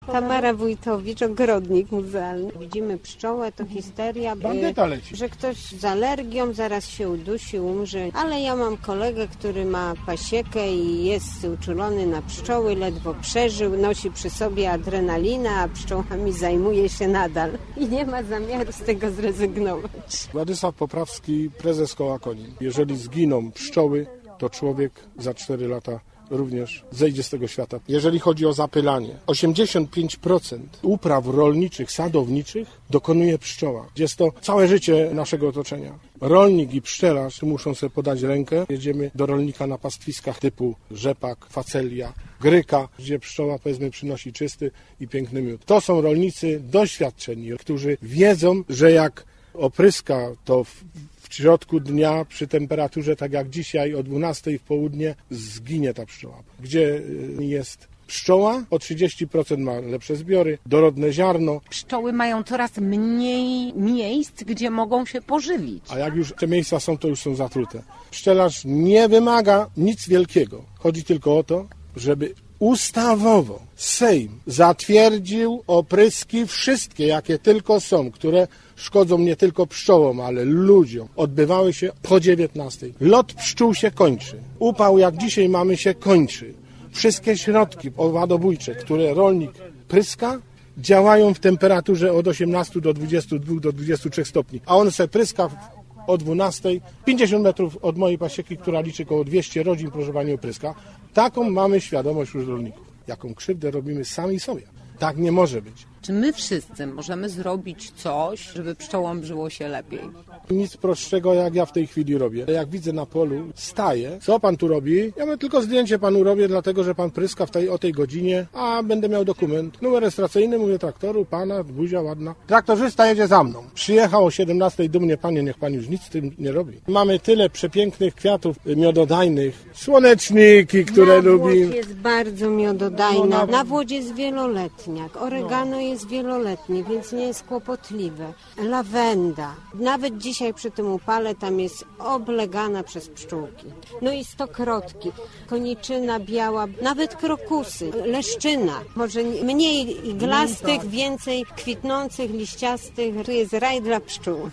Tamara Wójtowicz, ogrodnik muzealny. Widzimy pszczołę, to histeria, Bandyta leci. że ktoś z alergią zaraz się udusi, umrze. Ale ja mam kolegę, który ma pasiekę i jest uczulony na pszczoły, ledwo przeżył, nosi przy sobie adrenalinę, a pszczołami zajmuje się nadal. I nie ma zamiaru z tego zrezygnować. Władysław Poprawski, prezes Koła Konin. Jeżeli zginą pszczoły, to człowiek za 4 lata również zejdzie z tego świata. Jeżeli chodzi o zapylanie, 85% upraw rolniczych, sadowniczych dokonuje pszczoła. Jest to całe życie naszego otoczenia. Rolnik i pszczelarz muszą sobie podać rękę. Jedziemy do rolnika na pastwiskach typu rzepak, facelia, gryka, gdzie pszczoła, powiedzmy, przynosi czysty i piękny miód. To są rolnicy doświadczeni, którzy wiedzą, że jak opryska to w środku dnia przy temperaturze, tak jak dzisiaj o 12 w południe, zginie ta pszczoła. Gdzie jest pszczoła, o 30% ma lepsze zbiory, dorodne ziarno. Pszczoły mają coraz mniej miejsc, gdzie mogą się pożywić. A jak już te miejsca są, to już są zatrute. Pszczelarz nie wymaga nic wielkiego. Chodzi tylko o to, żeby ustawowo Sejm zatwierdził opryski wszystkie, jakie tylko są, które szkodzą nie tylko pszczołom, ale ludziom. Odbywały się po 19. Lot pszczół się kończy. Upał, jak dzisiaj mamy, się kończy. Wszystkie środki owadobójcze, które rolnik pryska, działają w temperaturze od 18 do 22 do 23 stopni. A on se pryska o 12, 50 metrów od mojej pasieki, która liczy około 200 rodzin, proszę pani, opryska. Taką mamy świadomość wśród rolników. Jaką krzywdę robimy sami sobie. Tak nie może być. Czy my wszyscy możemy zrobić coś, żeby pszczołom żyło się lepiej? Nic prostszego, jak ja w tej chwili robię. Jak widzę na polu, staję. Co pan tu robi? Ja mówię, tylko zdjęcie panu robię, dlatego że pan pryska o tej godzinie, a będę miał dokument. Numer rejestracyjny, mówię, traktoru, pana, buzia ładna. Traktorzysta jedzie za mną. Przyjechał o 17 dumnie, panie, niech pan już nic z tym nie robi. Mamy tyle przepięknych kwiatów miododajnych, słoneczniki, które lubimy. Nawłoć jest bardzo miododajna. Nawłoć jest wieloletniak. Oregano jest wieloletnie, więc nie jest kłopotliwe. Lawenda. Nawet dzisiaj przy tym upale tam jest oblegana przez pszczółki. No i stokrotki, koniczyna biała, nawet krokusy, leszczyna. Może mniej iglastych, więcej kwitnących, liściastych. Tu jest raj dla pszczół.